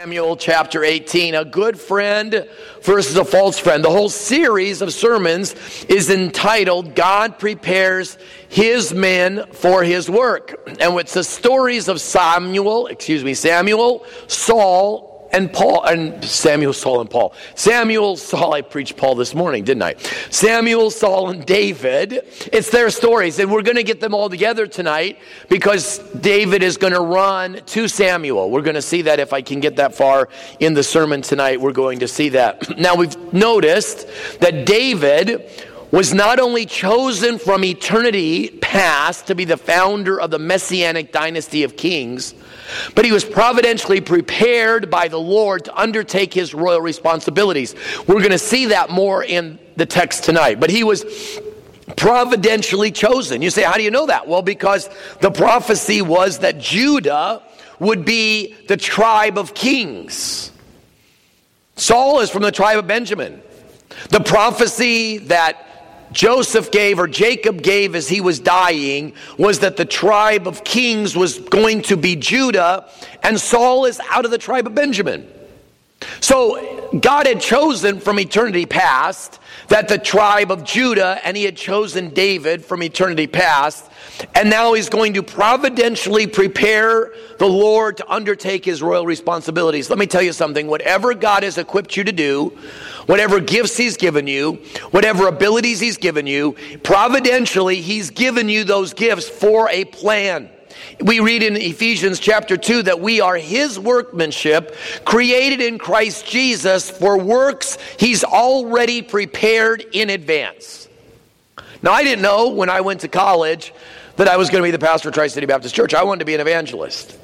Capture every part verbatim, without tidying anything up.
Samuel chapter eighteen, a good friend versus a false friend. The whole series of sermons is entitled, God Prepares His Men for His Work. And it's the stories of Samuel, excuse me, Samuel, Saul, and Paul, and Samuel, Saul, and Paul. Samuel, Saul, I preached Paul this morning, didn't I? Samuel, Saul, and David. It's their stories, and we're going to get them all together tonight because David is going to run to Samuel. We're going to see that if I can get that far in the sermon tonight. We're going to see that. Now, we've noticed that David was not only chosen from eternity past to be the founder of the Messianic dynasty of kings, but he was providentially prepared by the Lord to undertake his royal responsibilities. We're going to see that more in the text tonight. But he was providentially chosen. You say, how do you know that? Well, because the prophecy was that Judah would be the tribe of kings. Saul is from the tribe of Benjamin. The prophecy that Joseph gave, or Jacob gave as he was dying, was that the tribe of kings was going to be Judah, and Saul is out of the tribe of Benjamin. So God had chosen from eternity past that the tribe of Judah, and he had chosen David from eternity past, and now he's going to providentially prepare the Lord to undertake his royal responsibilities. Let me tell you something. Whatever God has equipped you to do, whatever gifts he's given you, whatever abilities he's given you, providentially he's given you those gifts for a plan. We read in Ephesians chapter two that we are his workmanship, created in Christ Jesus for works he's already prepared in advance. Now, I didn't know when I went to college that I was going to be the pastor of Tri-City Baptist Church. I wanted to be an evangelist.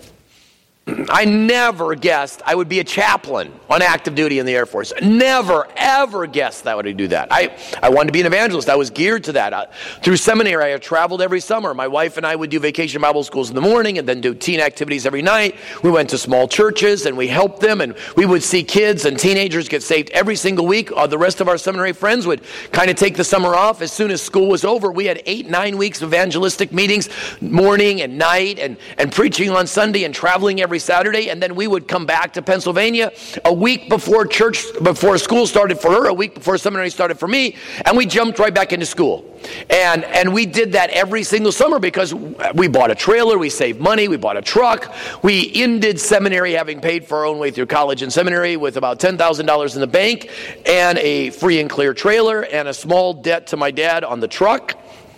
I never guessed I would be a chaplain on active duty in the Air Force. Never, ever guessed that I would do that. I, I wanted to be an evangelist. I was geared to that. Uh, through seminary, I traveled every summer. My wife and I would do vacation Bible schools in the morning and then do teen activities every night. We went to small churches and we helped them, and we would see kids and teenagers get saved every single week. Uh, the rest of our seminary friends would kind of take the summer off. As soon as school was over, we had eight, nine weeks of evangelistic meetings, morning and night, and, and preaching on Sunday and traveling every Saturday, and then we would come back to Pennsylvania a week before church, before school started for her, a week before seminary started for me, and we jumped right back into school. And and we did that every single summer because we bought a trailer, we saved money, we bought a truck. We ended seminary having paid for our own way through college and seminary with about ten thousand dollars in the bank and a free and clear trailer and a small debt to my dad on the truck.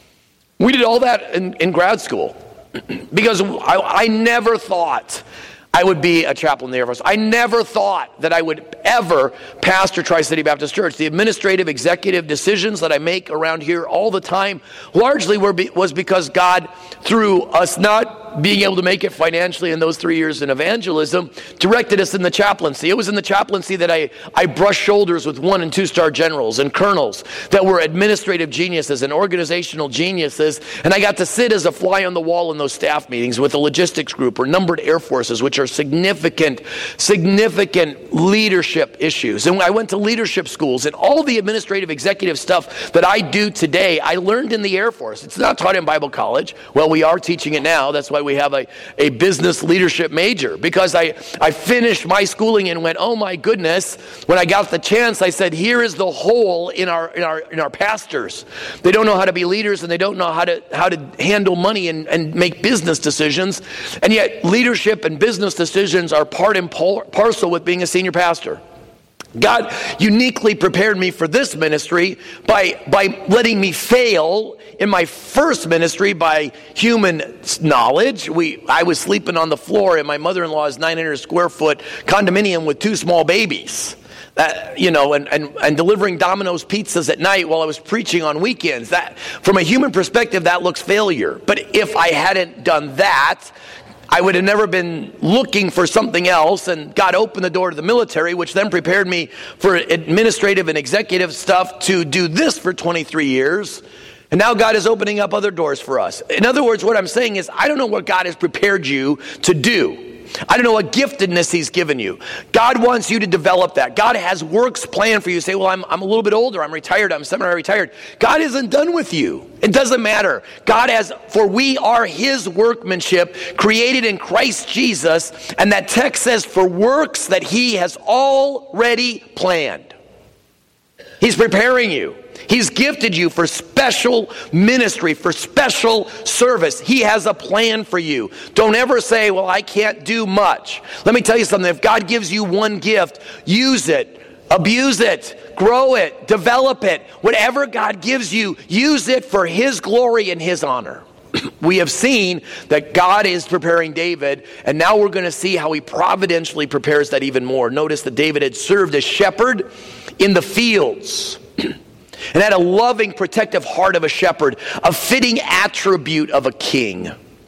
We did all that in, in grad school because I, I never thought I would be a chaplain in the Air Force. I never thought that I would ever pastor Tri-City Baptist Church. The administrative, executive decisions that I make around here all the time largely were be, was because God, through us not being able to make it financially in those three years in evangelism, directed us in the chaplaincy. It was in the chaplaincy that I, I brushed shoulders with one and two-star generals and colonels that were administrative geniuses and organizational geniuses, and I got to sit as a fly on the wall in those staff meetings with the logistics group or numbered air forces, which are significant, significant leadership issues. And I went to leadership schools, and all the administrative executive stuff that I do today, I learned in the Air Force. It's not taught in Bible college. Well, we are teaching it now. That's why we have a, a business leadership major, because I, I finished my schooling and went, oh my goodness, when I got the chance, I said, here is the hole in our in our in our pastors. They don't know how to be leaders, and they don't know how to how to handle money and, and make business decisions. And yet leadership and business decisions are part and parcel with being a senior pastor. God uniquely prepared me for this ministry by, by letting me fail in my first ministry by human knowledge. We, I was sleeping on the floor in my mother-in-law's nine hundred square foot condominium with two small babies. That, you know, and, and, and delivering Domino's pizzas at night while I was preaching on weekends. That, from a human perspective, that looks failure. But if I hadn't done that, I would have never been looking for something else, and God opened the door to the military, which then prepared me for administrative and executive stuff to do this for twenty-three years. And now God is opening up other doors for us. In other words, what I'm saying is, I don't know what God has prepared you to do. I don't know what giftedness he's given you. God wants you to develop that. God has works planned for you. You say, well, I'm, I'm a little bit older. I'm retired. I'm seminary retired. God isn't done with you. It doesn't matter. God has, for we are his workmanship, created in Christ Jesus. And that text says, for works that he has already planned. He's preparing you. He's gifted you for special ministry, for special service. He has a plan for you. Don't ever say, well, I can't do much. Let me tell you something. If God gives you one gift, use it, abuse it, grow it, develop it. Whatever God gives you, use it for his glory and his honor. We have seen that God is preparing David, and now we're going to see how he providentially prepares that even more. Notice that David had served as shepherd in the fields and had a loving, protective heart of a shepherd, a fitting attribute of a king.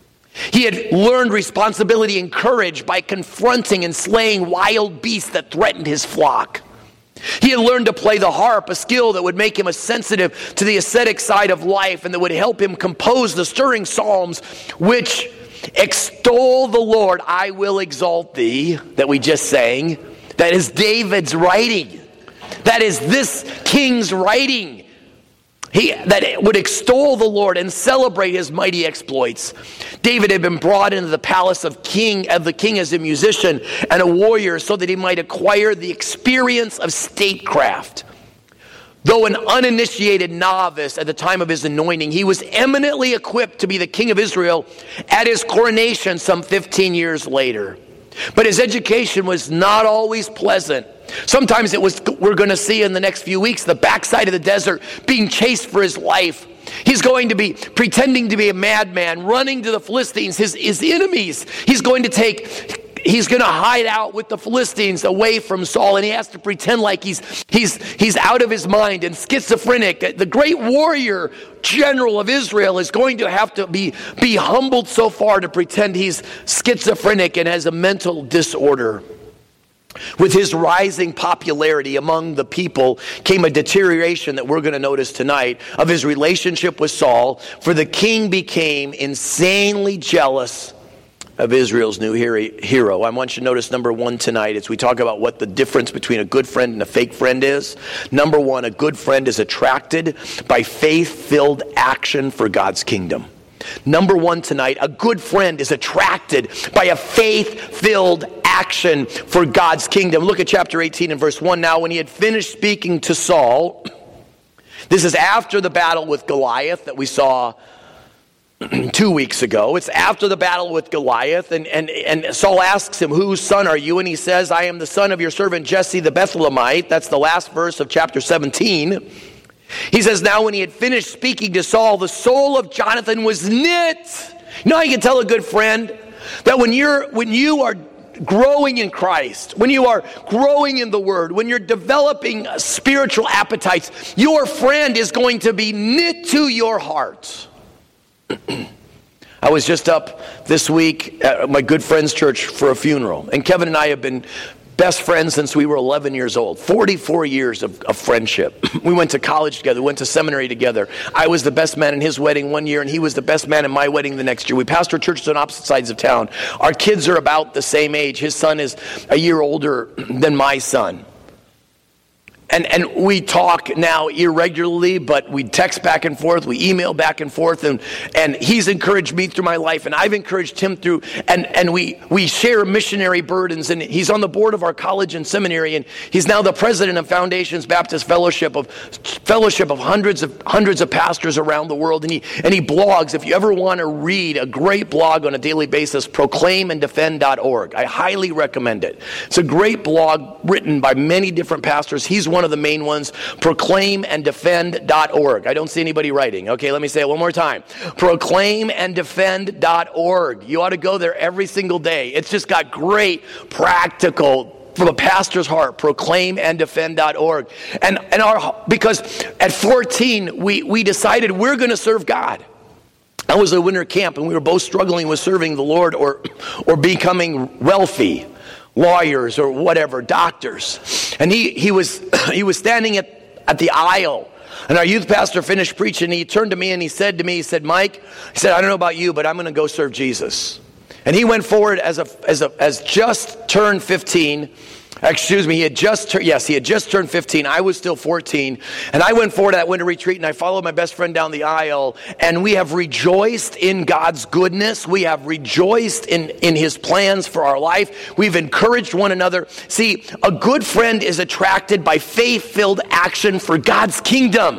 He had learned responsibility and courage by confronting and slaying wild beasts that threatened his flock. He had learned to play the harp, a skill that would make him a sensitive to the ascetic side of life and that would help him compose the stirring psalms which extol the Lord. I will exalt thee, that we just sang. That is David's writing. That is this king's writing. He, that would extol the Lord and celebrate his mighty exploits. David had been brought into the palace of king of the king as a musician and a warrior so that he might acquire the experience of statecraft. Though an uninitiated novice at the time of his anointing, he was eminently equipped to be the king of Israel at his coronation some fifteen years later. But his education was not always pleasant. Sometimes it was, we're going to see in the next few weeks, the backside of the desert, being chased for his life. He's going to be pretending to be a madman, running to the Philistines, his, his enemies. He's going to take, he's going to hide out with the Philistines away from Saul, and he has to pretend like he's, he's, he's out of his mind and schizophrenic. The great warrior general of Israel is going to have to be, be humbled so far to pretend he's schizophrenic and has a mental disorder. With his rising popularity among the people came a deterioration that we're going to notice tonight of his relationship with Saul, for the king became insanely jealous of Israel's new hero. I want you to notice number one tonight as we talk about what the difference between a good friend and a fake friend is. Number one, a good friend is attracted by faith-filled action for God's kingdom. Number one tonight, a good friend is attracted by a faith-filled action for God's kingdom. Look at chapter eighteen and verse one. Now, when he had finished speaking to Saul, this is after the battle with Goliath that we saw two weeks ago. It's after the battle with Goliath, and, and, and Saul asks him, whose son are you? And he says, I am the son of your servant Jesse the Bethlehemite. That's the last verse of chapter seventeen. He says, now when he had finished speaking to Saul, the soul of Jonathan was knit. You know how you can tell a good friend? That when you're when you are growing in Christ, when you are growing in the Word, when you're developing spiritual appetites, your friend is going to be knit to your heart. I was just up this week at my good friend's church for a funeral, and Kevin and I have been best friends since we were eleven years old. forty-four years of, of friendship. We went to college together. We went to seminary together. I was the best man in his wedding one year, and he was the best man in my wedding the next year. We pastored churches on opposite sides of town. Our kids are about the same age. His son is a year older than my son. And and we talk now irregularly, but we text back and forth, we email back and forth, and, and he's encouraged me through my life, and I've encouraged him through, and, and we, we share missionary burdens, and he's on the board of our college and seminary, and he's now the president of Foundations Baptist Fellowship of fellowship of hundreds of hundreds of pastors around the world, and he and he blogs. If you ever want to read a great blog on a daily basis, proclaim and defend dot org. I highly recommend it. It's a great blog written by many different pastors. He's one of the main ones, proclaim and defend dot org. I don't see anybody writing. Okay, let me say it one more time. proclaim and defend dot org. You ought to go there every single day. It's just got great practical, from a pastor's heart, proclaim and defend dot org. And and our because at fourteen we we decided we're going to serve God. I was at winter camp and we were both struggling with serving the Lord or or becoming wealthy. Lawyers or whatever, doctors. And he he was he was standing at, at the aisle, and our youth pastor finished preaching, and he turned to me and he said to me, he said, Mike, he said, I don't know about you, but I'm going to go serve Jesus. And he went forward as a, as a, as just turned fifteen. Excuse me, he had just turned, yes, he had just turned fifteen. I was still fourteen. And I went forward to that winter retreat and I followed my best friend down the aisle. And we have rejoiced in God's goodness. We have rejoiced in, in his plans for our life. We've encouraged one another. See, a good friend is attracted by faith-filled action for God's kingdom.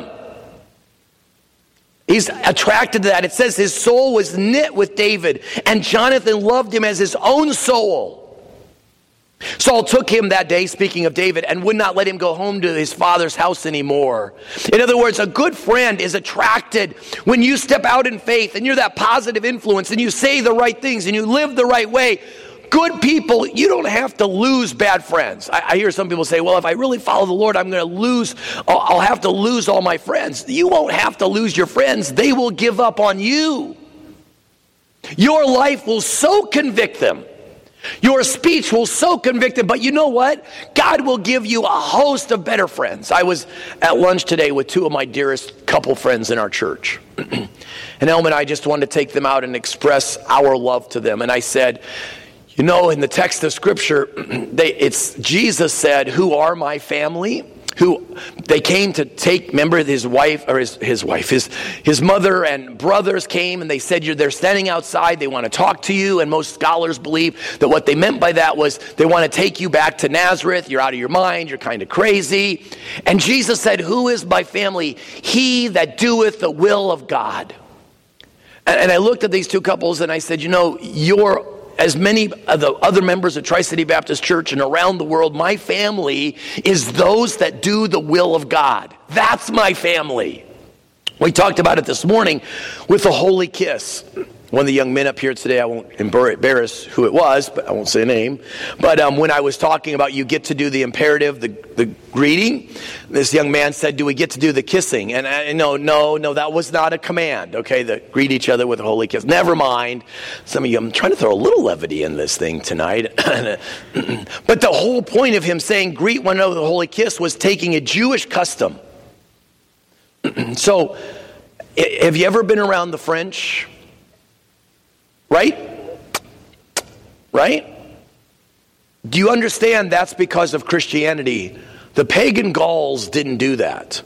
He's attracted to that. It says his soul was knit with David, and Jonathan loved him as his own soul. Saul took him that day, speaking of David, and would not let him go home to his father's house anymore. In other words, a good friend is attracted when you step out in faith and you're that positive influence and you say the right things and you live the right way. Good people, you don't have to lose bad friends. I, I hear some people say, well, if I really follow the Lord, I'm going to lose, I'll, I'll have to lose all my friends. You won't have to lose your friends. They will give up on you. Your life will so convict them. Your speech will so convict them. But you know what? God will give you a host of better friends. I was at lunch today with two of my dearest couple friends in our church. And Elma and I just wanted to take them out and express our love to them. And I said, you know, in the text of Scripture, they, it's Jesus said, who are my family? Who they came to take, remember his wife, or his, his wife, his, his mother and brothers came and they said, you're, they're standing outside, they want to talk to you. And most scholars believe that what they meant by that was they want to take you back to Nazareth. You're out of your mind, you're kind of crazy. And Jesus said, who is my family? He that doeth the will of God. And, and I looked at these two couples and I said, you know, you're as many of the other members of Tri-City Baptist Church and around the world, my family is those that do the will of God. That's my family. We talked about it this morning with the Holy Kiss. One of the young men up here today, I won't embarrass who it was, but I won't say a name. But um, when I was talking about you get to do the imperative, the, the greeting, this young man said, do we get to do the kissing? And I, no, no, no, that was not a command, okay, the greet each other with a holy kiss. Never mind. Some of you, I'm trying to throw a little levity in this thing tonight. But the whole point of him saying greet one another with a holy kiss was taking a Jewish custom. So, have you ever been around the French? Right? Right? Do you understand that's because of Christianity? The pagan Gauls didn't do that.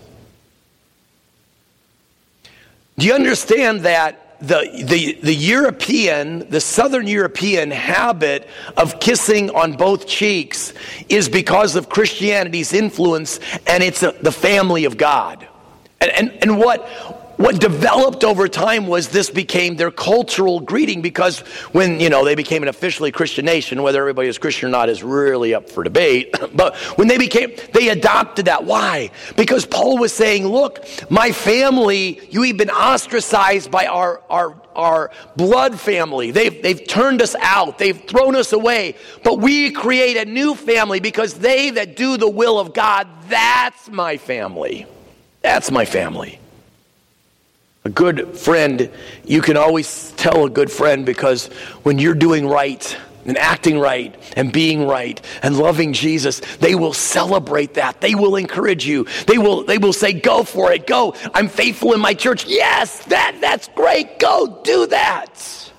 Do you understand that the, the, the European, the Southern European habit of kissing on both cheeks is because of Christianity's influence, and it's a, the family of God. And, and, and what... What developed over time was this became their cultural greeting, because when, you know, they became an officially Christian nation, whether everybody is Christian or not is really up for debate. But when they became, they adopted that. Why? Because Paul was saying, look, my family, you've been ostracized by our, our, our blood family. They've, they've turned us out. They've thrown us away. But we create a new family because they that do the will of God, that's my family. That's my family. A good friend, you can always tell a good friend, because when you're doing right and acting right and being right and loving Jesus, they will celebrate that. They will encourage you. They will they will say, go for it. Go. I'm faithful in my church. Yes, that that's great. Go do that.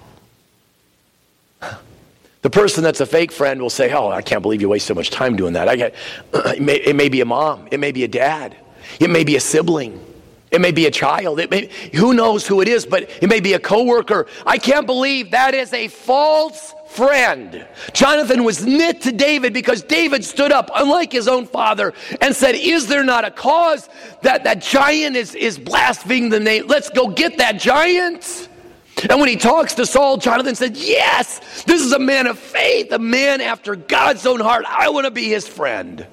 The person that's a fake friend will say, oh, I can't believe you waste so much time doing that. I get, it, may, it may be a mom. It may be a dad. It may be a sibling. It may be a child. It may, who knows who it is, but it may be a coworker. I can't believe that is a false friend. Jonathan was knit to David because David stood up, unlike his own father, and said, is there not a cause that that giant is, is blaspheming the name? Let's go get that giant. And when he talks to Saul, Jonathan said, yes, this is a man of faith, a man after God's own heart. I want to be his friend.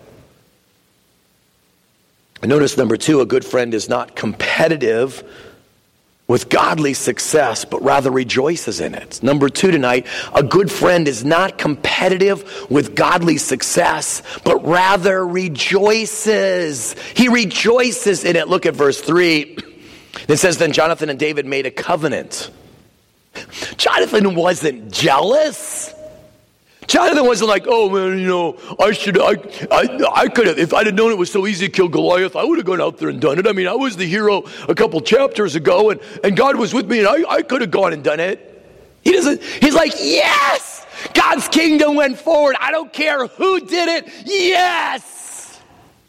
Notice number two, a good friend is not competitive with godly success, but rather rejoices in it. Number two tonight, a good friend is not competitive with godly success, but rather rejoices. He rejoices in it. Look at verse three. It says, then Jonathan and David made a covenant. Jonathan wasn't jealous. Jonathan wasn't like, oh man, you know, I should, I, I, I could have, if I'd have known it was so easy to kill Goliath, I would have gone out there and done it. I mean, I was the hero a couple chapters ago, and, and God was with me, and I, I could have gone and done it. He doesn't, he's like, yes, God's kingdom went forward. I don't care who did it. Yes.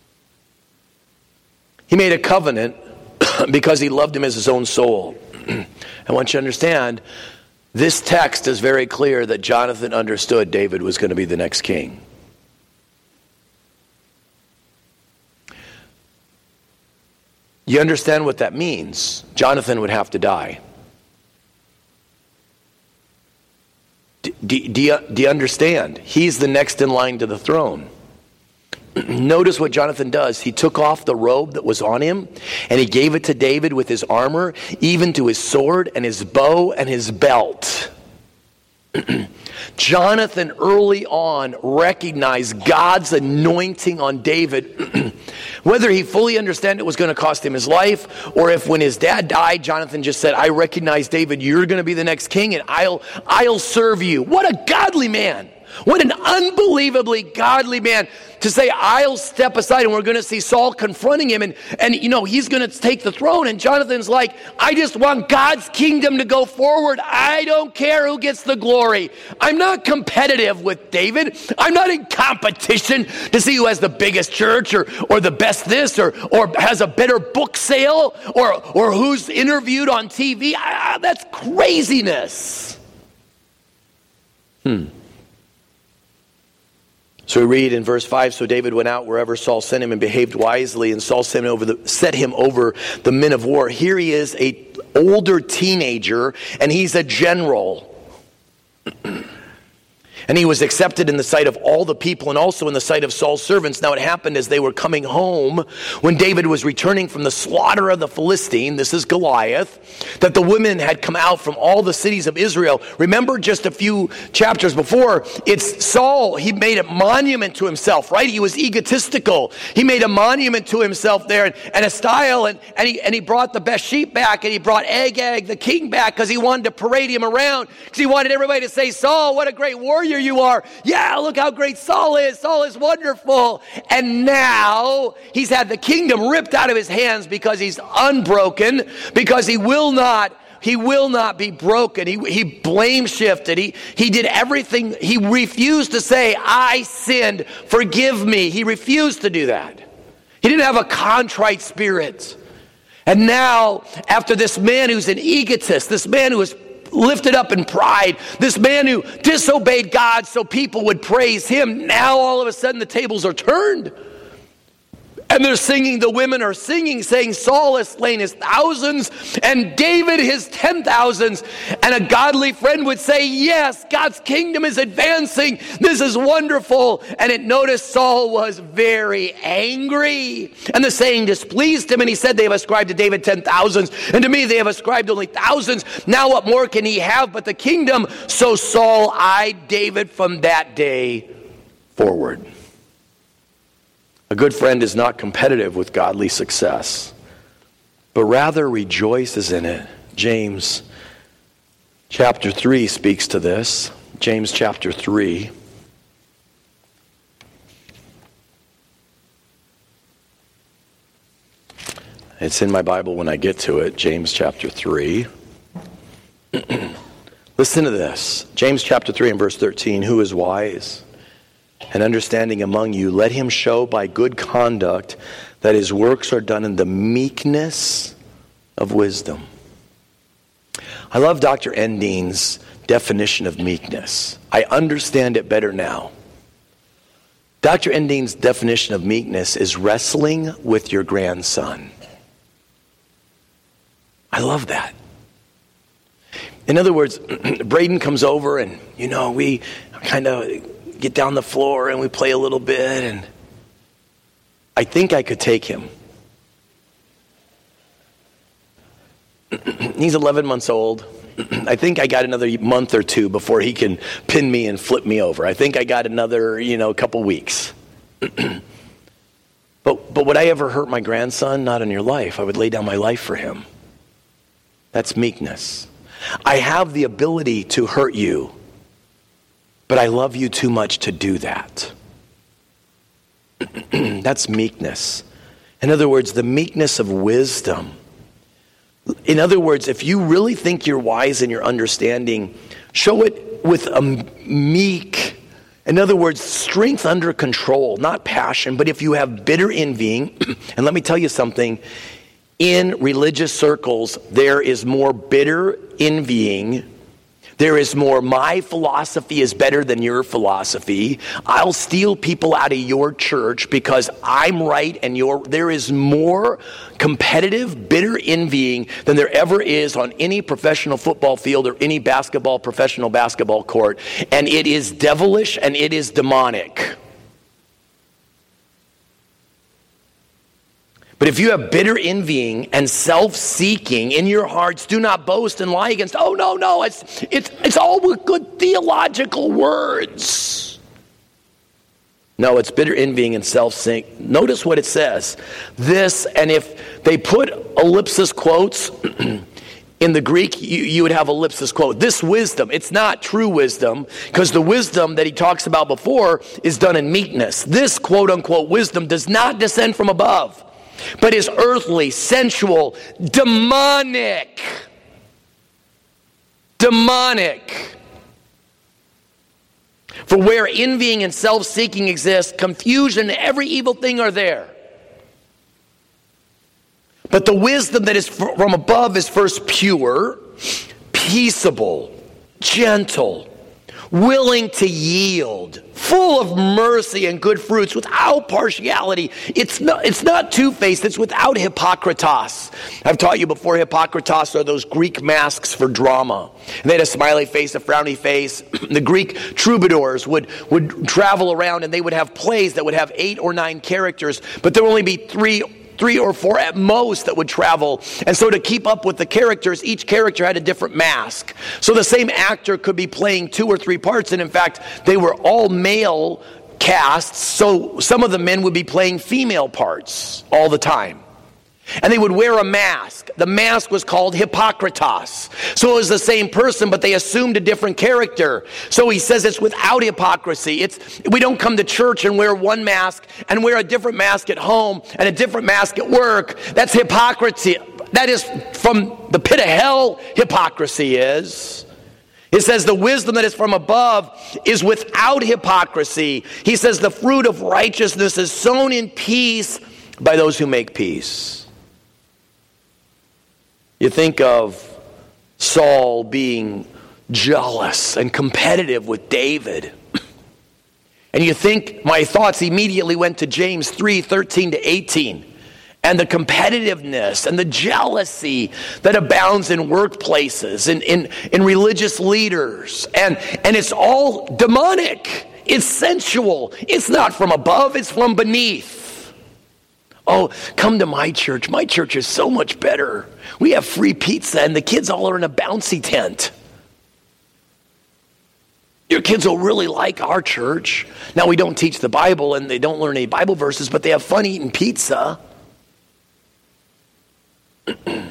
He made a covenant because he loved him as his own soul. I want you to understand, this text is very clear that Jonathan understood David was going to be the next king. You understand what that means? Jonathan would have to die. Do, do, do, you, do you understand? He's the next in line to the throne. Notice what Jonathan does. He took off the robe that was on him, and he gave it to David with his armor, even to his sword and his bow and his belt. Jonathan early on recognized God's anointing on David. Whether he fully understood it was going to cost him his life, or if when his dad died, Jonathan just said, I recognize, David, you're going to be the next king, and I'll, I'll serve you. What a godly man. What an unbelievably godly man to say, I'll step aside. And we're going to see Saul confronting him. And, and you know, he's going to take the throne. And Jonathan's like, I just want God's kingdom to go forward. I don't care who gets the glory. I'm not competitive with David. I'm not in competition to see who has the biggest church or, or the best this or, or has a better book sale or, or who's interviewed on T V. Ah, that's craziness. Hmm. So we read in verse five, so David went out wherever Saul sent him and behaved wisely, and Saul sent him over the, set him over the men of war. Here he is, a older teenager, and he's a general. And he was accepted in the sight of all the people and also in the sight of Saul's servants. Now it happened as they were coming home, when David was returning from the slaughter of the Philistine, this is Goliath, that the women had come out from all the cities of Israel. Remember just a few chapters before, it's Saul, he made a monument to himself, right? He was egotistical. He made a monument to himself there and, and a style, and, and, he, and he brought the best sheep back, and he brought Agag, the king, back because he wanted to parade him around, because he wanted everybody to say, Saul, what a great warrior you are. Yeah, look how great Saul is. Saul is wonderful. And now he's had the kingdom ripped out of his hands because he's unbroken, because he will not He will not be broken. He, he blame shifted. He, he did everything. He refused to say, I sinned, forgive me. He refused to do that. He didn't have a contrite spirit. And now, after this man who's an egotist, this man who is lifted up in pride, this man who disobeyed God so people would praise him, now all of a sudden the tables are turned. And they're singing, the women are singing, saying, Saul has slain his thousands and David his ten thousands. And a godly friend would say, yes, God's kingdom is advancing. This is wonderful. And it noticed Saul was very angry. And the saying displeased him. And he said, they have ascribed to David ten thousands. And to me, they have ascribed only thousands. Now what more can he have but the kingdom? So Saul eyed David from that day forward. A good friend is not competitive with godly success, but rather rejoices in it. James chapter three speaks to this. James chapter three. It's in my Bible when I get to it. James chapter three. Listen to this. James chapter three and verse thirteen. Who is wise and understanding among you, let him show by good conduct that his works are done in the meekness of wisdom. I love Doctor Endine's definition of meekness. I understand it better now. Doctor Endine's definition of meekness is wrestling with your grandson. I love that. In other words, Braden comes over and, you know, we kind of get down the floor and we play a little bit, and I think I could take him. He's eleven months old. I think I got another month or two before he can pin me and flip me over. I think I got another, you know, couple weeks. but but would I ever hurt my grandson? Not in your life. I would lay down my life for him. That's meekness. I have the ability to hurt you, but I love you too much to do that. That's meekness. In other words, the meekness of wisdom. In other words, if you really think you're wise in your understanding, Show it with a meek, in other words, strength under control, not passion. But if you have bitter envying, and let me tell you something, in religious circles, there is more bitter envying. There is more, my philosophy is better than your philosophy. I'll steal people out of your church because I'm right and you're, there is more competitive, bitter envying than there ever is on any professional football field or any basketball, professional basketball court. And it is devilish and it is demonic. But if you have bitter envying and self-seeking in your hearts, do not boast and lie against. Oh, no, no, it's it's it's all with good theological words. No, it's bitter envying and self-seeking. Notice what it says. This, and if they put ellipsis quotes in the Greek, you, you would have ellipsis quote. This wisdom, it's not true wisdom, because the wisdom that he talks about before is done in meekness. This quote-unquote wisdom does not descend from above, but is earthly, sensual, demonic. Demonic. For where envying and self-seeking exist, confusion and every evil thing are there. But the wisdom that is from above is first pure, peaceable, gentle, willing to yield, full of mercy and good fruits, without partiality. It's not, it's not two-faced, it's without hypocritos. I've taught you before, hypocritos are those Greek masks for drama. And they had a smiley face, a frowny face. The Greek troubadours would, would travel around and they would have plays that would have eight or nine characters, but there would only be three Three or four at most that would travel. And so to keep up with the characters, each character had a different mask. So the same actor could be playing two or three parts. And in fact, they were all male casts. So some of the men would be playing female parts all the time. And they would wear a mask. The mask was called hypocritos. So it was the same person, but they assumed a different character. So he says it's without hypocrisy. It's we don't come to church and wear one mask and wear a different mask at home and a different mask at work. That's hypocrisy. That is from the pit of hell, hypocrisy is. It says the wisdom that is from above is without hypocrisy. He says the fruit of righteousness is sown in peace by those who make peace. You think of Saul being jealous and competitive with David. And you think, my thoughts immediately went to James three, thirteen to eighteen. And the competitiveness and the jealousy that abounds in workplaces, in, in, in religious leaders. And, and it's all demonic. It's sensual. It's not from above, it's from beneath. Oh, come to my church. My church is so much better. We have free pizza and the kids all are in a bouncy tent. Your kids will really like our church. Now, we don't teach the Bible and they don't learn any Bible verses, but they have fun eating pizza. A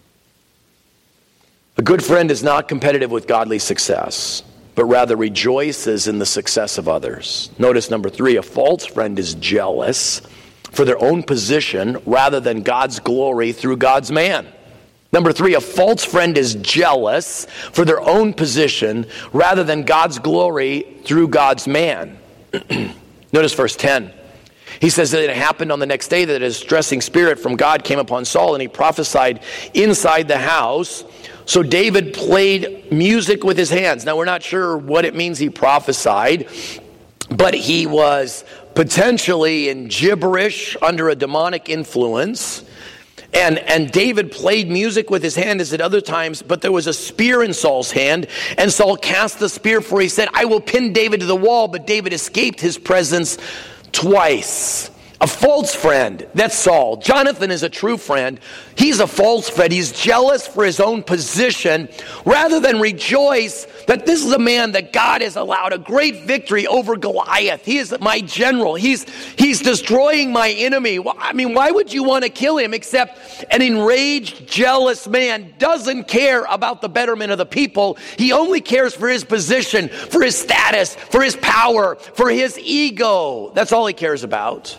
good friend is not competitive with godly success, but rather rejoices in the success of others. Notice number three, a false friend is jealous for their own position rather than God's glory through God's man. Number three, a false friend is jealous for their own position rather than God's glory through God's man. Notice verse ten. He says that it happened on the next day that a distressing spirit from God came upon Saul and he prophesied inside the house. So David played music with his hands. Now we're not sure what it means he prophesied, but he was potentially in gibberish under a demonic influence. And, and David played music with his hand as at other times, but there was a spear in Saul's hand. And Saul cast the spear, for he said, I will pin David to the wall. But David escaped his presence twice. A false friend, that's Saul. Jonathan is a true friend. He's a false friend. He's jealous for his own position rather than rejoice that this is a man that God has allowed a great victory over Goliath. He is my general. He's, he's destroying my enemy. I mean, why would you want to kill him except an enraged, jealous man doesn't care about the betterment of the people. He only cares for his position, for his status, for his power, for his ego. That's all he cares about.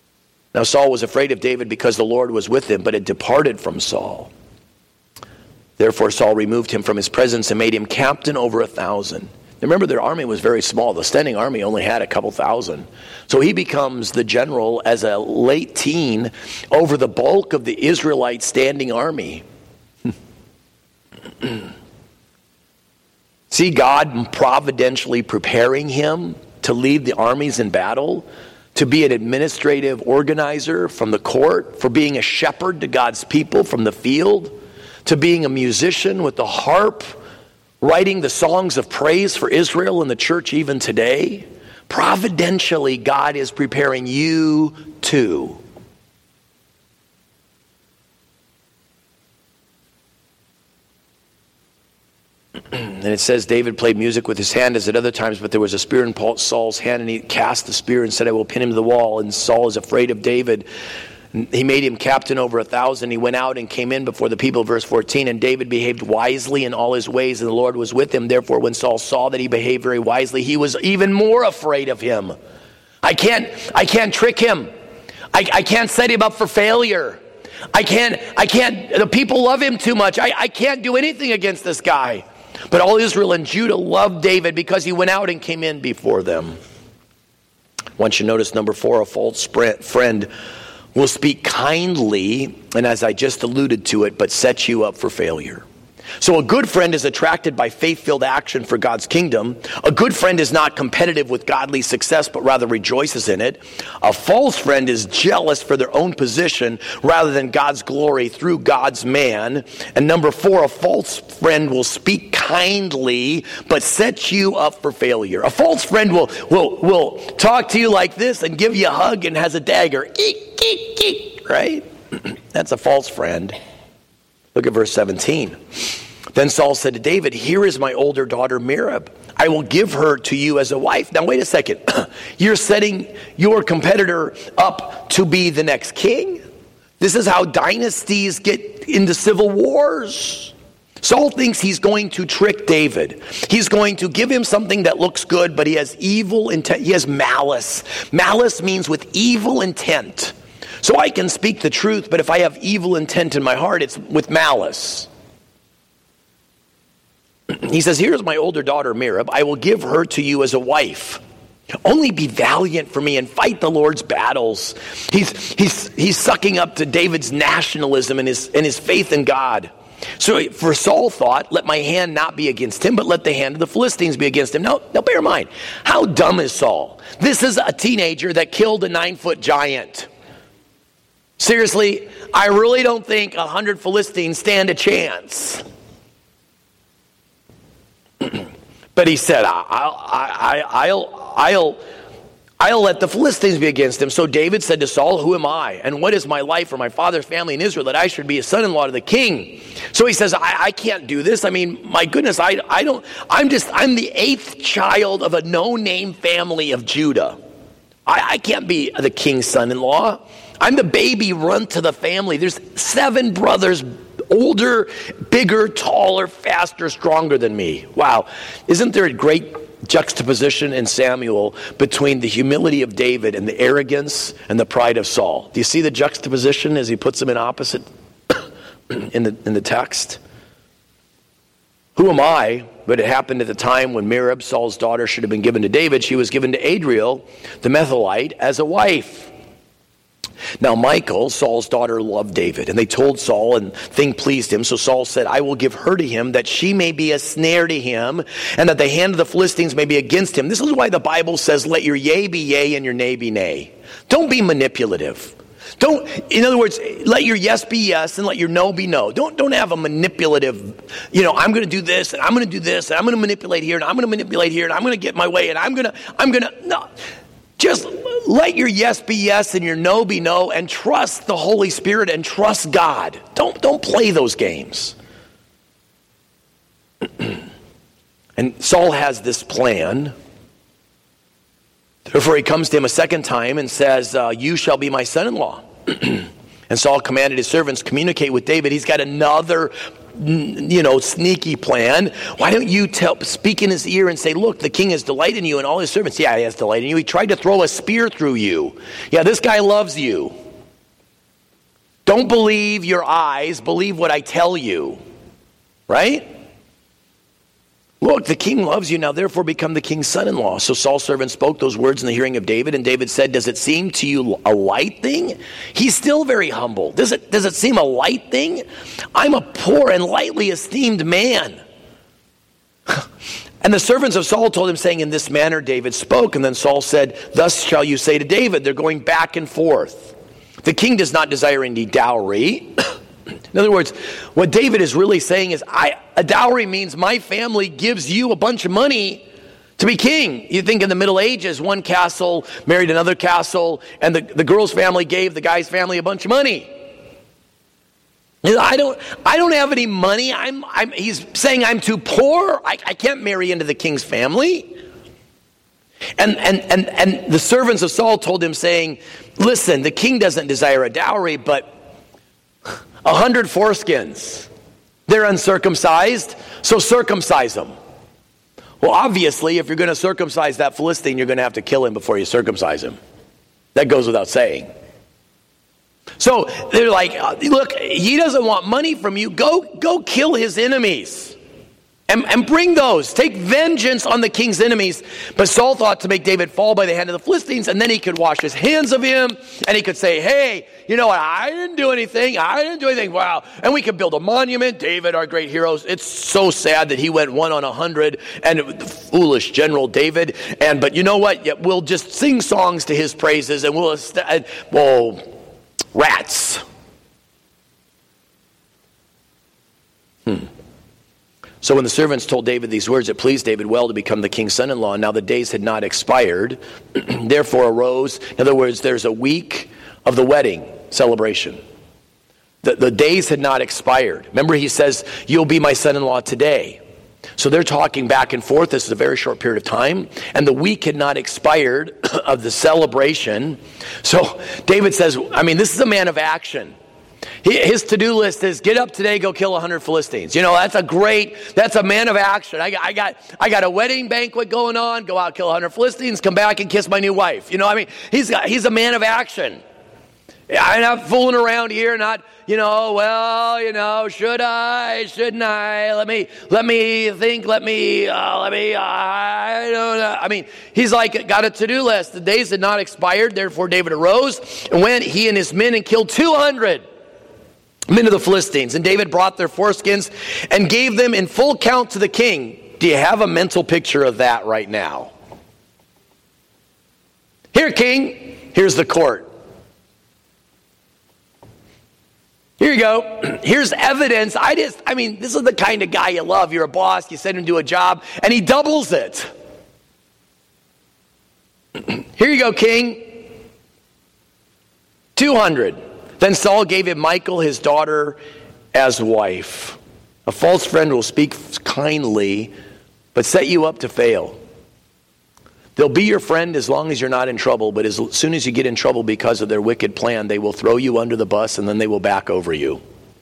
Now Saul was afraid of David because the Lord was with him, but had departed from Saul. Therefore Saul removed him from his presence and made him captain over a thousand. Remember, their army was very small. The standing army only had a couple thousand. So he becomes the general as a late teen over the bulk of the Israelite standing army. See God providentially preparing him to lead the armies in battle, to be an administrative organizer from the court, for being a shepherd to God's people from the field, to being a musician with the harp, writing the songs of praise for Israel and the church even today. Providentially, God is preparing you too. And it says David played music with his hand as at other times, but there was a spear in Paul, Saul's hand, and he cast the spear and said, I will pin him to the wall. And Saul is afraid of David. He made him captain over a thousand. He went out and came in before the people, verse fourteen, and David behaved wisely in all his ways, and the Lord was with him. Therefore, when Saul saw that he behaved very wisely, he was even more afraid of him. I can't, I can't trick him. I, I can't set him up for failure. I can't, I can't, the people love him too much. I, I can't do anything against this guy. But all Israel and Judah loved David because he went out and came in before them. Once you notice number four, a false friend will speak kindly, and as I just alluded to it, but set you up for failure. So a good friend is attracted by faith-filled action for God's kingdom. A good friend is not competitive with godly success, but rather rejoices in it. A false friend is jealous for their own position rather than God's glory through God's man. And number four, a false friend will speak kindly, but set you up for failure. A false friend will, will, will talk to you like this and give you a hug and has a dagger. Eek, eek, eek, right? That's a false friend. Look at verse seventeen. Then Saul said to David, here is my older daughter Merab. I will give her to you as a wife. Now wait a second. You're setting your competitor up to be the next king? This is how dynasties get into civil wars. Saul thinks he's going to trick David. He's going to give him something that looks good, but he has evil intent. He has malice. Malice means with evil intent. So I can speak the truth, but if I have evil intent in my heart, it's with malice. He says, here's my older daughter Merab. I will give her to you as a wife. Only be valiant for me and fight the Lord's battles. He's, he's, he's sucking up to David's nationalism and his, and his faith in God. So for Saul thought, let my hand not be against him, but let the hand of the Philistines be against him. Now, now bear in mind, how dumb is Saul? This is a teenager that killed a nine-foot giant. Seriously, I really don't think a hundred Philistines stand a chance. But he said, I'll, I, I'll, I'll, I'll let the Philistines be against him. So David said to Saul, who am I? And what is my life or my father's family in Israel that I should be a son-in-law to the king? So he says, I, I can't do this. I mean, my goodness, I, I don't, I'm just, I'm the eighth child of a no-name family of Judah. I, I can't be the king's son-in-law. I'm the baby run to the family. There's seven brothers, older, bigger, taller, faster, stronger than me. Wow. Isn't there a great juxtaposition in Samuel between the humility of David and the arrogance and the pride of Saul? Do you see the juxtaposition as he puts them in opposite in the, in the text? Who am I? But it happened at the time when Merab, Saul's daughter, should have been given to David. She was given to Adriel, the Metholite, as a wife. Now Michal, Saul's daughter, loved David, and they told Saul, and the thing pleased him. So Saul said, I will give her to him, that she may be a snare to him, and that the hand of the Philistines may be against him. This is why the Bible says, let your yea be yea and your nay be nay. Don't be manipulative. Don't, in other words, let your yes be yes and let your no be no. Don't, don't have a manipulative, you know, I'm going to do this, and I'm going to do this, and I'm going to manipulate here, and I'm going to manipulate here, and I'm going to get my way, and I'm going to, I'm going to, no. Just let your yes be yes and your no be no, and trust the Holy Spirit and trust God. Don't, don't play those games. And Saul has this plan. Therefore he comes to him a second time and says, uh, you shall be my son-in-law. And Saul commanded his servants, communicate with David. He's got another, you know, sneaky plan. Why don't you tell, speak in his ear and say, look, the king has delight in you and all his servants. Yeah, he has delight in you. He tried to throw a spear through you. Yeah, this guy loves you. Don't believe your eyes. Believe what I tell you. right? Look, the king loves you, now therefore become the king's son-in-law. So Saul's servant spoke those words in the hearing of David, and David said, does it seem to you a light thing? He's still very humble. Does it, does it seem a light thing? I'm a poor and lightly esteemed man. And the servants of Saul told him, saying, in this manner David spoke. And then Saul said, thus shall you say to David. They're going back and forth. The king does not desire any dowry. In other words, what David is really saying is, I, a dowry means my family gives you a bunch of money to be king. You think in the Middle Ages, one castle married another castle, and the, the girl's family gave the guy's family a bunch of money. I don't, I don't have any money. I'm, I'm, he's saying I'm too poor. I, I can't marry into the king's family. And, and, and, and the servants of Saul told him, saying, listen, the king doesn't desire a dowry, but a hundred foreskins. They're uncircumcised, so circumcise them. Well, obviously, if you're going to circumcise that Philistine, you're going to have to kill him before you circumcise him. That goes without saying. So they're like, look, he doesn't want money from you. Go, go kill his enemies. And, and bring those. Take vengeance on the king's enemies. But Saul thought to make David fall by the hand of the Philistines, and then he could wash his hands of him, and he could say, hey, you know what, I didn't do anything. I didn't do anything. Wow. And we could build a monument. David, our great hero. It's so sad that he went one on a hundred, and the foolish general David. And But you know what? Yeah, we'll just sing songs to his praises, and we'll, well, rats. Hmm. So when the servants told David these words, it pleased David well to become the king's son-in-law. Now the days had not expired. Therefore arose, in other words, there's a week of the wedding celebration. The, the days had not expired. Remember, he says, you'll be my son-in-law today. So they're talking back and forth. This is a very short period of time. And the week had not expired of the celebration. So David says, I mean, this is a man of action. His to-do list is get up today, go kill a hundred Philistines. You know, that's a great, that's a man of action. I got, I got, I got a wedding banquet going on, go out, kill a hundred Philistines, come back and kiss my new wife. You know, I mean, he's got, he's a man of action. I'm not fooling around here, not, you know, well, you know, should I, shouldn't I? Let me, let me think, let me, uh, let me, uh, I don't know. I mean, he's like, got a to-do list. The days had not expired. Therefore, David arose and went, he and his men, and killed two hundred men of the Philistines. And David brought their foreskins and gave them in full count to the king. Do you have a mental picture of that right now? Here, king, here's the court. Here you go. Here's evidence. I just, I mean, this is the kind of guy you love. You're a boss, you send him to do a job, and he doubles it. Here you go, king. two hundred. Then Saul gave him Michal, his daughter, as wife. A false friend will speak kindly, but set you up to fail. They'll be your friend as long as you're not in trouble, but as soon as you get in trouble because of their wicked plan, they will throw you under the bus and then they will back over you.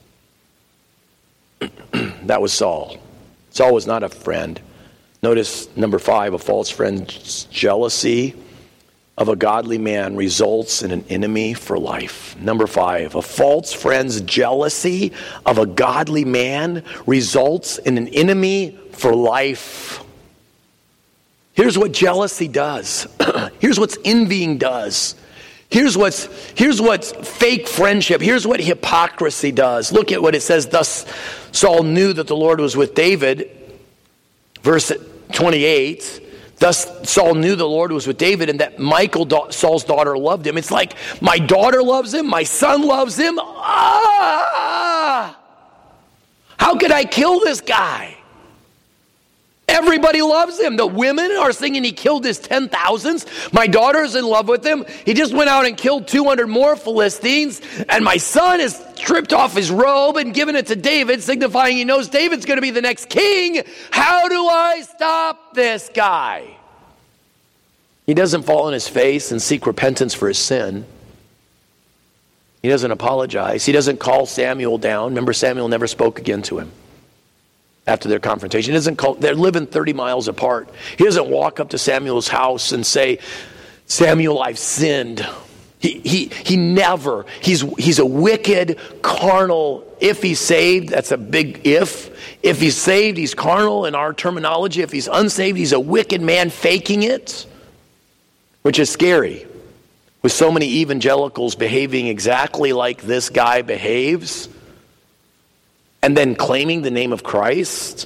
That was Saul. Saul was not a friend. Notice number five, a false friend's jealousy of a godly man results in an enemy for life. Number five, a false friend's jealousy of a godly man results in an enemy for life. Here's what jealousy does. Here's what envying does. Here's what's, here's what's fake friendship. Here's what hypocrisy does. Look at what it says. Thus Saul knew that the Lord was with David. Verse twenty-eight. Thus Saul knew the Lord was with David, and that Michal, Saul's daughter, loved him. It's like, my daughter loves him, my son loves him. Ah! How could I kill this guy? Everybody loves him. The women are singing he killed his ten thousands. My daughter's in love with him. He just went out and killed two hundred more Philistines. And my son has stripped off his robe and given it to David, signifying he knows David's going to be the next king. How do I stop this guy? He doesn't fall on his face and seek repentance for his sin. He doesn't apologize. He doesn't call Samuel down. Remember, Samuel never spoke again to him after their confrontation. He doesn't call, they're living thirty miles apart. He doesn't walk up to Samuel's house and say, Samuel, I've sinned. He he he never, he's he's a wicked, carnal if he's saved, that's a big if. If he's saved, he's carnal in our terminology. If he's unsaved, he's a wicked man faking it, which is scary. With so many evangelicals behaving exactly like this guy behaves, and then claiming the name of Christ.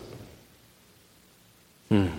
Hmm.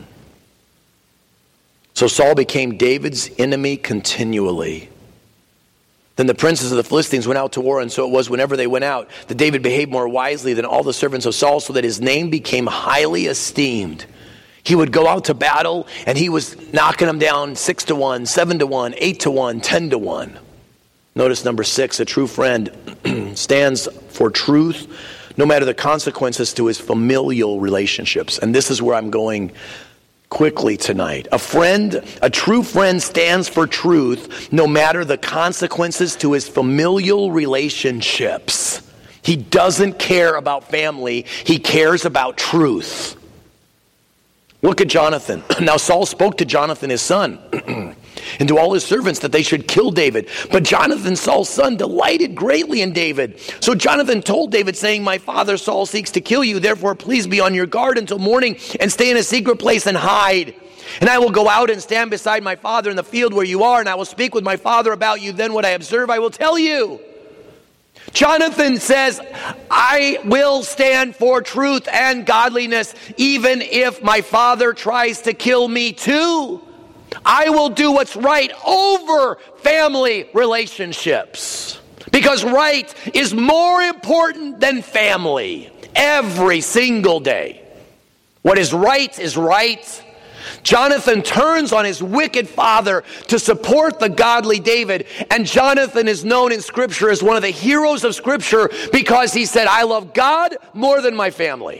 So Saul became David's enemy continually. Then the princes of the Philistines went out to war, and so it was whenever they went out that David behaved more wisely than all the servants of Saul, so that his name became highly esteemed. He would go out to battle, and he was knocking them down six to one, seven to one, eight to one, ten to one. Notice number six, a true friend stands for truth, no matter the consequences to his familial relationships. And this is where I'm going quickly tonight. A friend, a true friend stands for truth, no matter the consequences to his familial relationships. He doesn't care about family. He cares about truth. Look at Jonathan. Now Saul spoke to Jonathan his son and to all his servants that they should kill David. But Jonathan, Saul's son, delighted greatly in David. So Jonathan told David, saying, my father Saul seeks to kill you. Therefore, please be on your guard until morning and stay in a secret place and hide. And I will go out and stand beside my father in the field where you are, and I will speak with my father about you. Then what I observe, I will tell you. Jonathan says, I will stand for truth and godliness, even if my father tries to kill me too. I will do what's right over family relationships, because right is more important than family every single day. What is right is right. Jonathan turns on his wicked father to support the godly David. And Jonathan is known in Scripture as one of the heroes of Scripture because he said, I love God more than my family.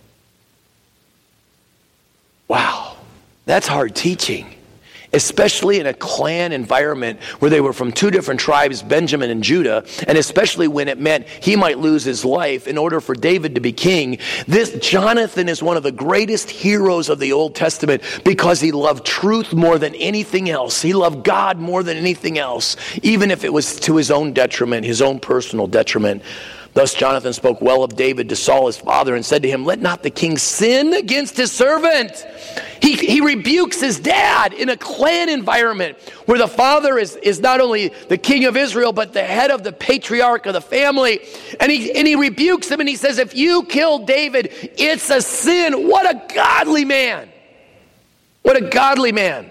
Wow, that's hard teaching. Especially in a clan environment where they were from two different tribes, Benjamin and Judah, and especially when it meant he might lose his life in order for David to be king. This Jonathan is one of the greatest heroes of the Old Testament because he loved truth more than anything else. He loved God more than anything else, even if it was to his own detriment, his own personal detriment. Thus Jonathan spoke well of David to Saul his father and said to him, let not the king sin against his servant. He, he rebukes his dad in a clan environment where the father is, is not only the king of Israel, but the head of the patriarch of the family. And he, and he rebukes him and he says, if you kill David, it's a sin. What a godly man. What a godly man.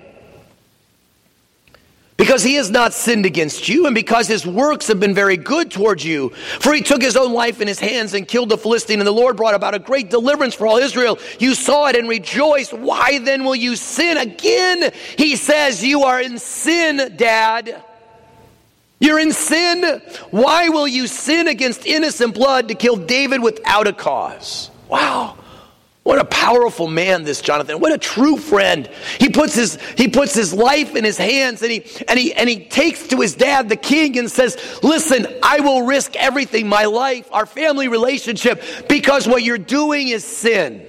Because he has not sinned against you, and because his works have been very good towards you. For he took his own life in his hands and killed the Philistine, and the Lord brought about a great deliverance for all Israel. You saw it and rejoiced. Why then will you sin again? He says, you are in sin, Dad. You're in sin. Why will you sin against innocent blood to kill David without a cause? Wow. What a powerful man this Jonathan. What a true friend. He puts his he puts his life in his hands and he and he and he takes to his dad, the king, and says, listen, I will risk everything, my life, our family relationship, because what you're doing is sin.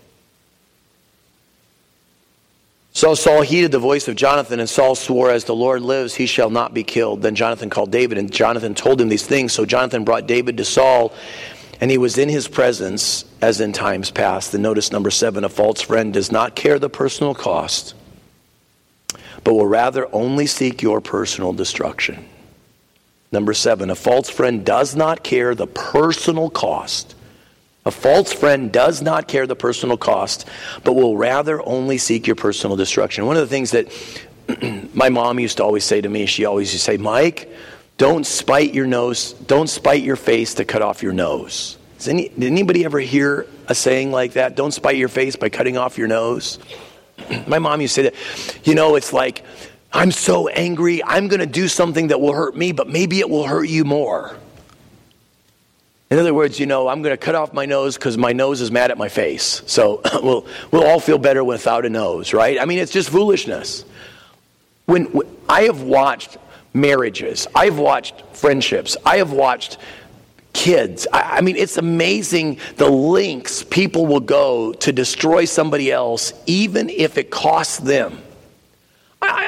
So Saul heeded the voice of Jonathan, and Saul swore, as the Lord lives, he shall not be killed. Then Jonathan called David, and Jonathan told him these things. So Jonathan brought David to Saul, and he was in his presence as in times past. And notice number seven, a false friend does not care the personal cost, but will rather only seek your personal destruction. Number seven, a false friend does not care the personal cost. A false friend does not care the personal cost, but will rather only seek your personal destruction. One of the things that my mom used to always say to me, she always used to say, Mike, don't spite your nose, don't spite your face to cut off your nose. Does any, did anybody ever hear a saying like that? Don't spite your face by cutting off your nose. My mom used to say that. You know, it's like, I'm so angry, I'm going to do something that will hurt me, but maybe it will hurt you more. In other words, you know, I'm going to cut off my nose because my nose is mad at my face. So we'll, we'll all feel better without a nose, right? I mean, it's just foolishness. When, when I have watched marriages, I've watched friendships, I have watched kids. I, I mean, it's amazing the lengths people will go to destroy somebody else, even if it costs them. I,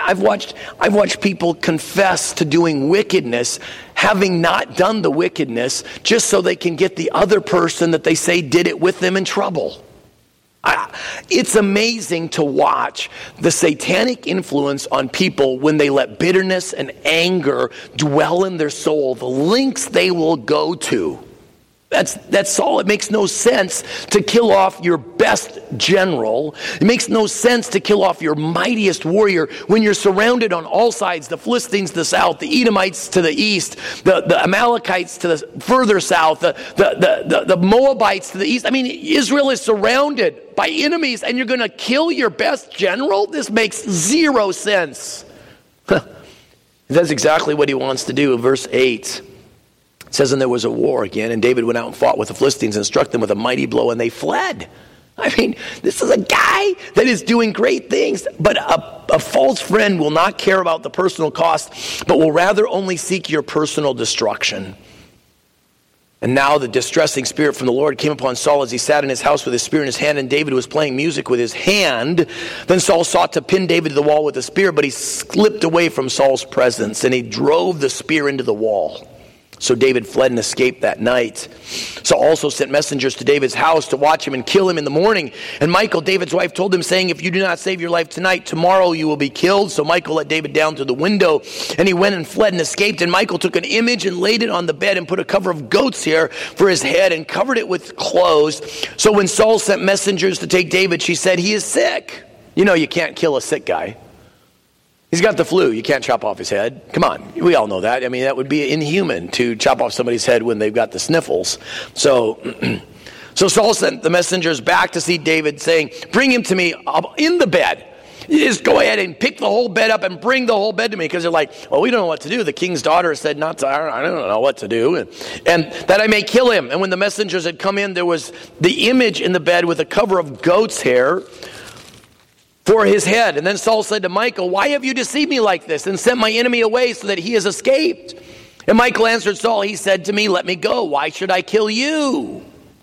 I've watched, I've watched people confess to doing wickedness, having not done the wickedness, just so they can get the other person that they say did it with them in trouble. I, it's amazing to watch the satanic influence on people when they let bitterness and anger dwell in their soul, the lengths they will go to. That's, that's all. It makes no sense to kill off your best general. It makes no sense to kill off your mightiest warrior when you're surrounded on all sides, the Philistines to the south, the Edomites to the east, the, the Amalekites to the further south, the, the, the, the, the Moabites to the east. I mean, Israel is surrounded by enemies, and you're going to kill your best general? This makes zero sense. That's exactly what he wants to do. Verse eight. It says, and there was a war again, and David went out and fought with the Philistines and struck them with a mighty blow, and they fled. I mean, this is a guy that is doing great things, but a, a false friend will not care about the personal cost, but will rather only seek your personal destruction. And now the distressing spirit from the Lord came upon Saul as he sat in his house with his spear in his hand, and David was playing music with his hand. Then Saul sought to pin David to the wall with a spear, but he slipped away from Saul's presence, and he drove the spear into the wall. So David fled and escaped that night. Saul also sent messengers to David's house to watch him and kill him in the morning. And Michal, David's wife, told him, saying, if you do not save your life tonight, tomorrow you will be killed. So Michal let David down to the window, and he went and fled and escaped. And Michal took an image and laid it on the bed and put a cover of goat's hair for his head and covered it with clothes. So when Saul sent messengers to take David, she said, he is sick. You know you can't kill a sick guy. He's got the flu. You can't chop off his head. Come on. We all know that. I mean, that would be inhuman to chop off somebody's head when they've got the sniffles. So, so Saul sent the messengers back to see David, saying, bring him to me in the bed. You just go ahead and pick the whole bed up and bring the whole bed to me. Because they're like, well, we don't know what to do. The king's daughter said not to, I don't know what to do. And, and that I may kill him. And when the messengers had come in, there was the image in the bed with a cover of goat's hair for his head. And then Saul said to Michal, why have you deceived me like this and sent my enemy away so that he has escaped? And Michal answered Saul, he said to me, let me go. Why should I kill you?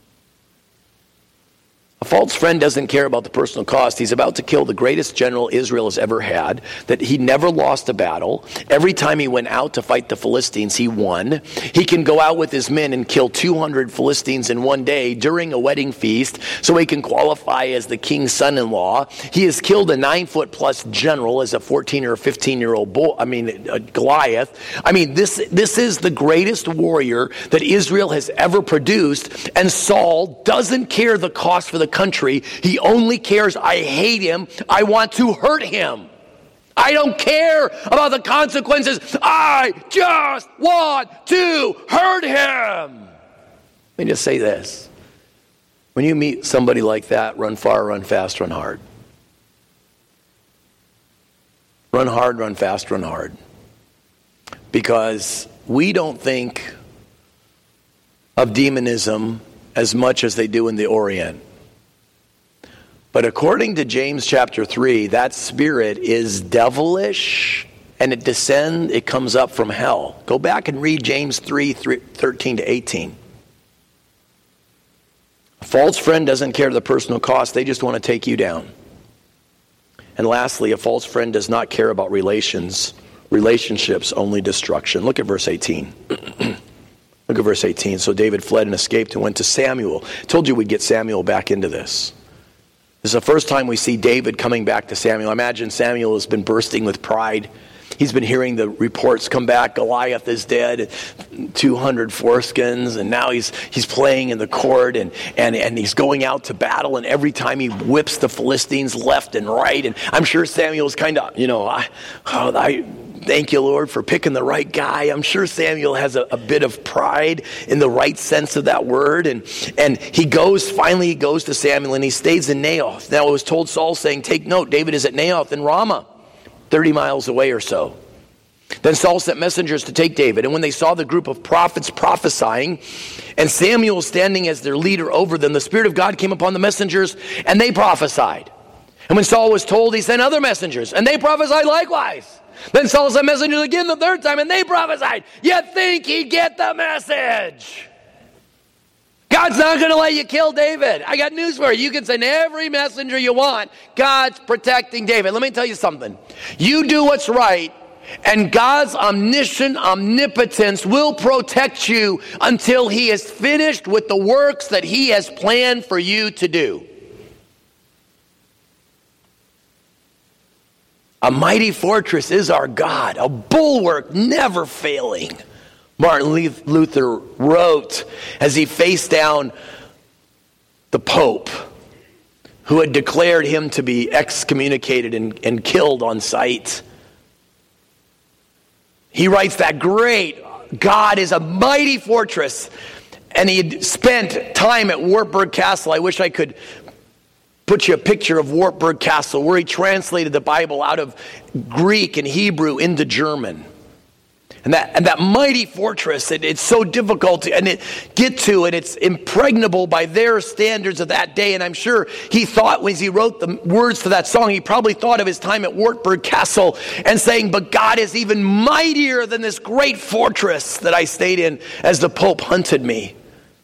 A false friend doesn't care about the personal cost. He's about to kill the greatest general Israel has ever had, that he never lost a battle. Every time he went out to fight the Philistines, he won. He can go out with his men and kill two hundred Philistines in one day during a wedding feast, so he can qualify as the king's son-in-law. He has killed a nine-foot-plus general as a fourteen or fifteen-year-old boy. I mean, uh, Goliath. I mean, this, this is the greatest warrior that Israel has ever produced, and Saul doesn't care the cost for the country. He only cares, I hate him. I want to hurt him. I don't care about the consequences. I just want to hurt him. Let me just say this. When you meet somebody like that, run far, run fast, run hard. Run hard, run fast, run hard. Because we don't think of demonism as much as they do in the Orient. But according to James chapter three, that spirit is devilish, and it descends, it comes up from hell. Go back and read James three, thirteen to eighteen. A false friend doesn't care the personal cost. They just want to take you down. And lastly, a false friend does not care about relations, relationships, only destruction. Look at verse eighteen. Look at verse eighteen. So David fled and escaped and went to Samuel. I told you we'd get Samuel back into this. This is the first time we see David coming back to Samuel. I imagine Samuel has been bursting with pride. He's been hearing the reports come back. Goliath is dead, two hundred foreskins, and now he's he's playing in the court, and, and, and he's going out to battle, and every time he whips the Philistines left and right. And I'm sure Samuel's kind of, you know, I, oh, I thank you, Lord, for picking the right guy. I'm sure Samuel has a, a bit of pride in the right sense of that word. And, and he goes, finally he goes to Samuel, and he stays in Naioth. Now it was told Saul, saying, take note, David is at Naioth in Ramah, thirty miles away or so. Then Saul sent messengers to take David, and when they saw the group of prophets prophesying, and Samuel standing as their leader over them, the Spirit of God came upon the messengers, and they prophesied. And when Saul was told, he sent other messengers, and they prophesied likewise. Then Saul sent messengers again the third time, and they prophesied. You'd think he'd get the message. God's not going to let you kill David. I got news for you. You can send every messenger you want. God's protecting David. Let me tell you something. You do what's right, and God's omniscient omnipotence will protect you until he is finished with the works that he has planned for you to do. A mighty fortress is our God, a bulwark never failing. Martin Luther wrote as he faced down the Pope, who had declared him to be excommunicated and, and killed on sight. He writes that great God is a mighty fortress. And he had spent time at Wartburg Castle. I wish I could put you a picture of Wartburg Castle, where he translated the Bible out of Greek and Hebrew into German. And that and that mighty fortress, it, it's so difficult to and it, get to, and it's impregnable by their standards of that day. And I'm sure he thought, when he wrote the words to that song, he probably thought of his time at Wartburg Castle and saying, but God is even mightier than this great fortress that I stayed in as the Pope hunted me.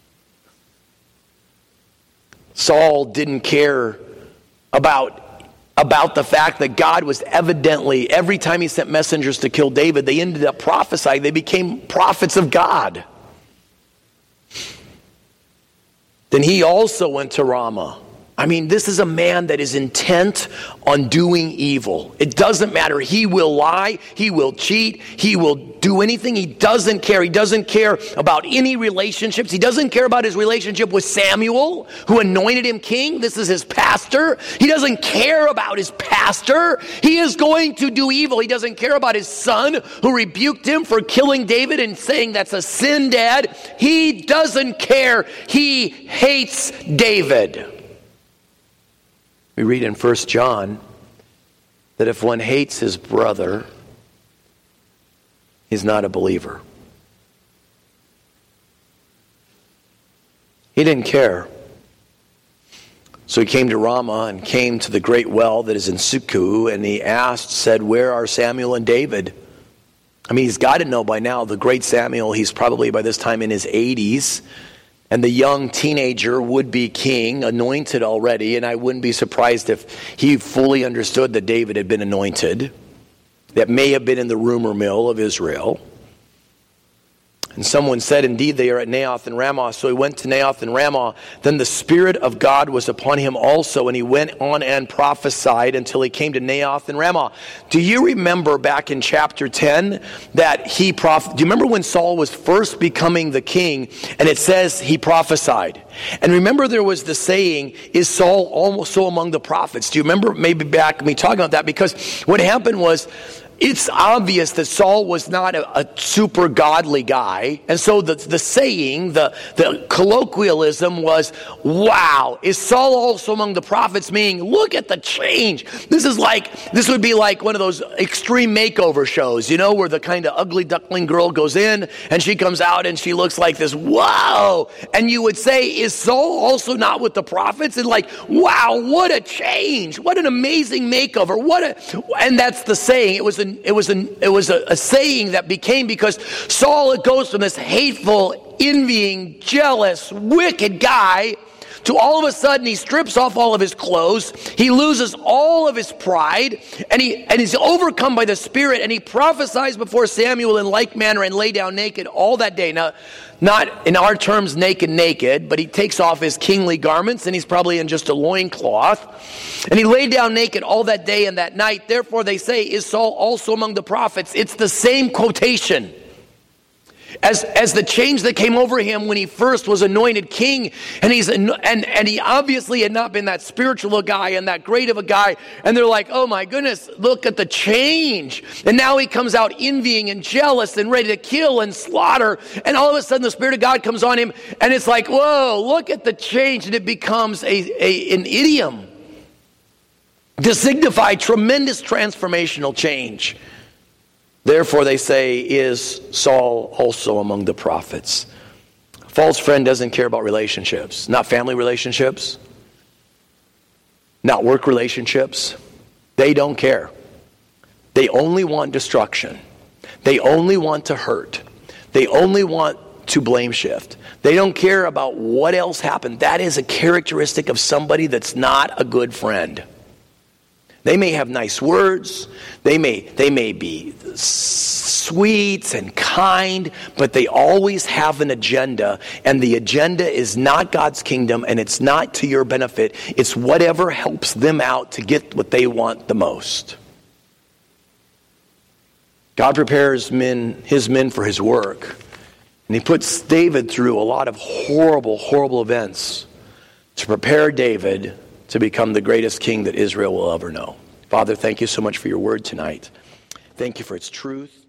Saul didn't care about about the fact that God was evidently, every time he sent messengers to kill David, they ended up prophesying. They became prophets of God. Then he also went to Ramah. I mean, this is a man that is intent on doing evil. It doesn't matter. He will lie. He will cheat. He will do anything. He doesn't care. He doesn't care about any relationships. He doesn't care about his relationship with Samuel, who anointed him king. This is his pastor. He doesn't care about his pastor. He is going to do evil. He doesn't care about his son, who rebuked him for killing David and saying that's a sin, Dad. He doesn't care. He hates David. We read in First John that if one hates his brother, he's not a believer. He didn't care. So he came to Ramah and came to the great well that is in Succoth, and he asked, said, where are Samuel and David? I mean, he's got to know by now, the great Samuel, he's probably by this time in his eighties. And the young teenager would be king, anointed already, and I wouldn't be surprised if he fully understood that David had been anointed. That may have been in the rumor mill of Israel. And someone said, indeed, they are at Naioth and Ramah. So he went to Naioth and Ramah. Then the Spirit of God was upon him also, and he went on and prophesied until he came to Naioth and Ramah. Do you remember back in chapter ten that he proph- do you remember when Saul was first becoming the king, and it says he prophesied? And remember, there was the saying, is Saul also among the prophets? Do you remember maybe back me talking about that? Because what happened was, it's obvious that Saul was not a, a super godly guy. And so the, the saying, the, the colloquialism was, wow, is Saul also among the prophets? Meaning, look at the change. This is like, this would be like one of those extreme makeover shows, you know, where the kind of ugly duckling girl goes in and she comes out and she looks like this, wow. And you would say, is Saul also not with the prophets? And like, wow, what a change. What an amazing makeover. What a, and that's the saying. It was a It was, an, it was a, a saying that became, because Saul, it goes from this hateful, envying, jealous, wicked guy to all of a sudden he strips off all of his clothes, he loses all of his pride, and he and he's overcome by the Spirit, and he prophesies before Samuel in like manner and lay down naked all that day. Now, not in our terms naked, naked, but he takes off his kingly garments, and he's probably in just a loincloth. And he laid down naked all that day and that night. Therefore, they say, is Saul also among the prophets? It's the same quotation. As, as the change that came over him when he first was anointed king, and he's and, and he obviously had not been that spiritual guy and that great of a guy, and they're like, oh my goodness, look at the change. And now he comes out envying and jealous and ready to kill and slaughter, and all of a sudden the Spirit of God comes on him, and it's like, whoa, look at the change, and it becomes a, a an idiom to signify tremendous transformational change. Therefore, they say, is Saul also among the prophets? A false friend doesn't care about relationships. Not family relationships. Not work relationships. They don't care. They only want destruction. They only want to hurt. They only want to blame shift. They don't care about what else happened. That is a characteristic of somebody that's not a good friend. They may have nice words, they may, they may be sweet and kind, but they always have an agenda, and the agenda is not God's kingdom, and it's not to your benefit. It's whatever helps them out to get what they want the most. God prepares men, his men for his work, and he puts David through a lot of horrible, horrible events to prepare David to become the greatest king that Israel will ever know. Father, thank you so much for your word tonight. Thank you for its truth.